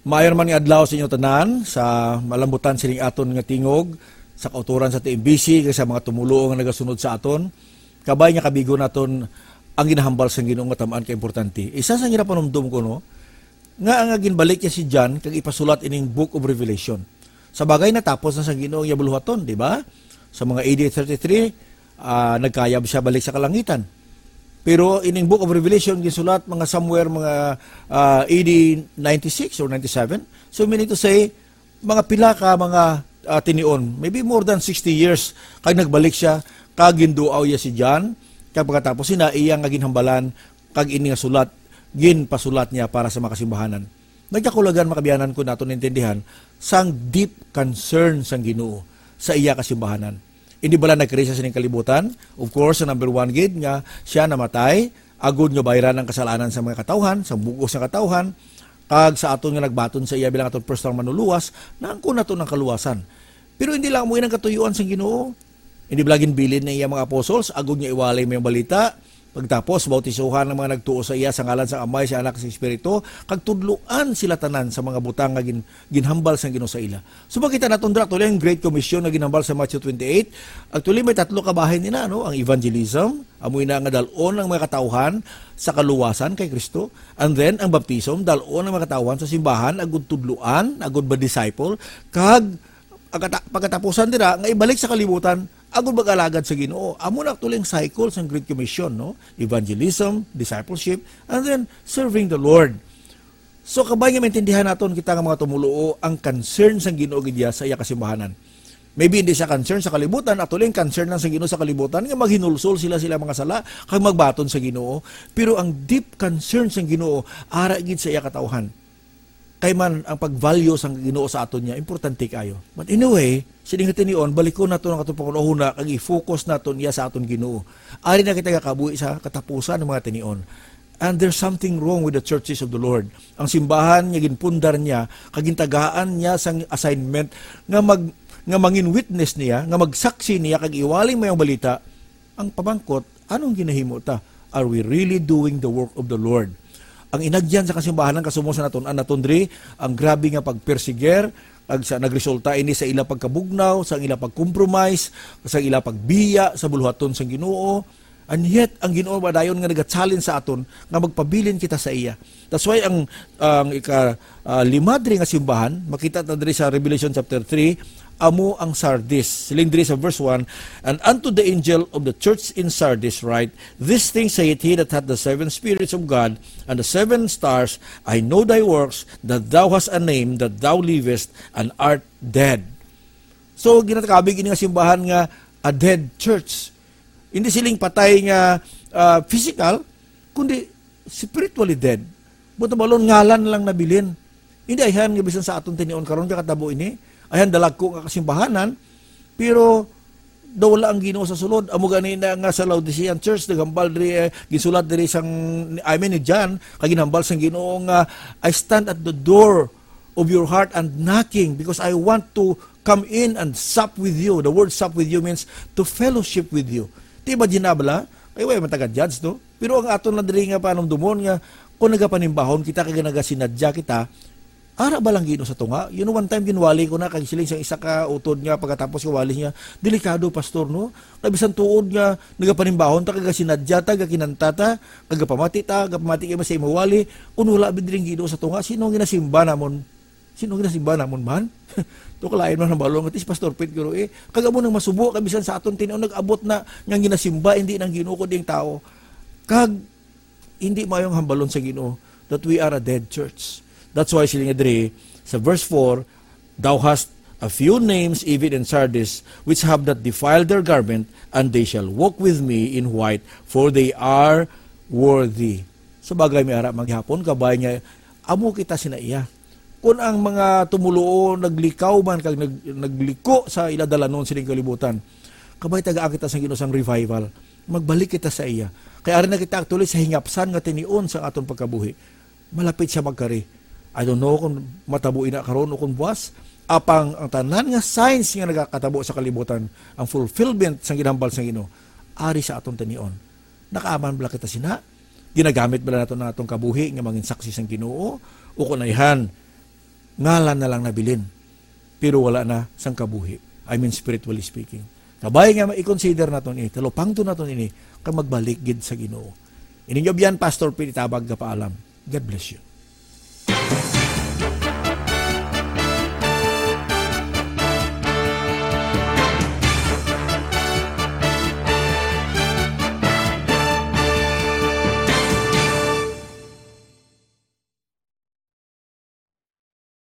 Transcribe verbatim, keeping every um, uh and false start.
Maayon man nga adlaw sa inyo tanan sa malambutan sining aton nga tingog sa kauturan sa T M B C kay sa mga tumuluo nga nagasunod sa aton. Kabay nga kabigo naton ang ginahambal sa Ginoo nga tam-an ka importante. Isa sa ginapanumdum ko no nga ang ginbalik niya si John kag ipasulat ining Book of Revelation. Sa bagay natapos na sa Ginoo nga buluhaton, di ba? Sa mga A D thirty-three, uh, nagkayab siya balik sa kalangitan. Pero ining Book of Revelation gisulat mga somewhere mga uh, A D ninety-six or ninety-seven. So meaning to say mga pila ka mga uh, tinion, maybe more than sixty years kag nagbalik siya kag ginduaw ya si John kag pagkatapos sina iyang nga ginhambalan kag ini nga sulat gin pasulat niya para sa makasimbahanan. Nagkakulagan makabiyanan ko naton intindihan sang deep concern sang Ginoo sa iya kasimbahanan. Hindi bala nagkari sa sining kalibutan. Of course, sa number one gid nga siya namatay, agud nga bayran ang kasalanan sa mga katawhan, sa bugos nga katawhan, kag sa aton nga nagbaton sa iya bilang aton personal manuluwas, naangkon naton ang kaluwasan. Pero hindi lang mo inang katuyuan sang Ginoo. Hindi balagin bilin ng iya mga apostles, agud nga iwalay may balita. Pagtapos, bautisuhan ng mga nagtuo sa iya sa ngalan sa Amay, sa Anak, sa Espiritu, kag tudluan sila tanan sa mga butang nga gin, ginhambal sa Ginoo sa ila. So makita naton dra tuloy ang Great Commission na ginhambal sa Matthew twenty-eight. Actually may tatlo ka bahin nila, no? Ang evangelism, amoy na nga dalon ng mga katawhan sa kaluwasan kay Kristo, and then ang baptism, dalon ng mga katawhan sa simbahan, agud tudluan, agud ba disciple, kag pagkatapusan dira nga ibalik sa kalibutan agud mag-alagad sa Ginoo. Amo na actually ang cycle sa Great Commission, no? Evangelism, discipleship, and then serving the Lord. So kabay nga maintindihan naton kita nga mga tumuluo ang concern sa Ginoo gidya sa iya kasimbahanan. Maybe hindi siya concern sa kalibutan, actually ang concern lang sa Ginoo sa kalibutan nga maghinulsol sila sila mga sala kag magbaton sa Ginoo. Pero ang deep concern sa Ginoo ara gid sa iya katawhan. Kay man ang pag-value sang Ginoo sa aton niya importante kayo. But anyway, sining tinion balikon nato ang atong pangunahuna kag i-focus naton iya sa aton Ginoo. Ari na kita kabuhi sa katapusan ng mga tinion. And there's something wrong with the churches of the Lord. Ang simbahan nga ginpundar niya kag gintagaan niya sang assignment nga mag nga mangin witness niya, nga magsaksi niya kag iwaling mayong balita. Ang pamangkot, anong ginahimo ta? Are we really doing the work of the Lord? Ang inagyan sa kasimbahanan kasumo sa naton an natundri ang grabe nga pagpersiger ag sa nagresulta ini sa ila pagkabugnaw, sa ila pagcompromise, sa ila pagbiya sa buluhaton sang Ginoo. And yet ang Ginoo badayon nga naga-challenge sa aton nga magpabilin kita sa iya. That's why ang ang ika uh, lima diri nga simbahan makita ta diri sa Revelation chapter three amo ang Sardis. Siling diri sa verse one, and unto the angel of the church in Sardis write, this thing saith he that hath the seven spirits of God and the seven stars, I know thy works, that thou hast a name, that thou livest and art dead. So ginatakabig ini nga simbahan nga a dead church. Hindi siling patay nga uh, physical, kundi spiritually dead. Buta balon ngalan lang nabilin. Hindi ayhan nga bisan sa aton tinion karon ka katabo ini. Ayan dalag ko nga kasimbahanan, pero daw wala ang Ginoo sa sulod. Amo gani na nga sa Laodicean Church nagambal diri eh, gisulat diri sang I mean ni John kag ginambal sang Ginoo nga I stand at the door of your heart and knocking because I want to come in and sup with you. The word sup with you means to fellowship with you. Di ba ginabla? Ay way mataga judge no. Pero ang aton na diri nga panumdumon nga kung nagapanimbahon kita kag nagasinadya kita, ara ba lang Ginoo sa tunga? You know, one time ginwali ko na kag siling sa isa ka utod nga pagkatapos ko wali niya. Delikado pastor no. Kabisan tuod nga nagapanimbahon ta kag sinadya ta kag kinantata kag pamati ta kag pamati kay sa imo wali kun wala bid ring Ginoo sa tunga. Sino ginasimba namon? Sino ginasimba namon man? To kalain man ang balong at is pastor Pete guro eh. Kag amo nang masubo kabisan sa aton tinuon nag-abot na nga ginasimba hindi nang Ginoo ko ding tao. Kag hindi mayong hambalon sa Ginoo that we are a dead church. That's why siling adri sa verse four, thou hast a few names even in Sardis, which have not defiled their garment, and they shall walk with me in white, for they are worthy. So bagay may ara maghapon, kabay niya, amo kita sinaiya. Kung ang mga tumuluo, naglikaw man, kag nag, nagliko sa iladalanon siling kalibutan, kabay tagaan kita sa Ginoo sang revival, magbalik kita sa iya. Kaya ari na kita actually sa hingapsan nga tinion sa aton pagkabuhi. Malapit siya magkari. I don't know kung matabuin na karon o kung buwas. Apang ang tanan nga signs nga nagakatabo sa kalibutan, ang fulfillment sang ginambal sang Ginoo, ari sa aton tanion. Nakaaman bala kita sina? Ginagamit bala nato na atong kabuhi nga mangin saksi sang Ginoo? O kunayhan, ngalan na lang nabilin. Pero wala na sang kabuhi. I mean spiritually speaking. Kabay nga i-consider naton ini, talupang to naton ini, kag magbalik gid sa Ginoo. Ining yan, Pastor Pinitabag ka paalam. God bless you.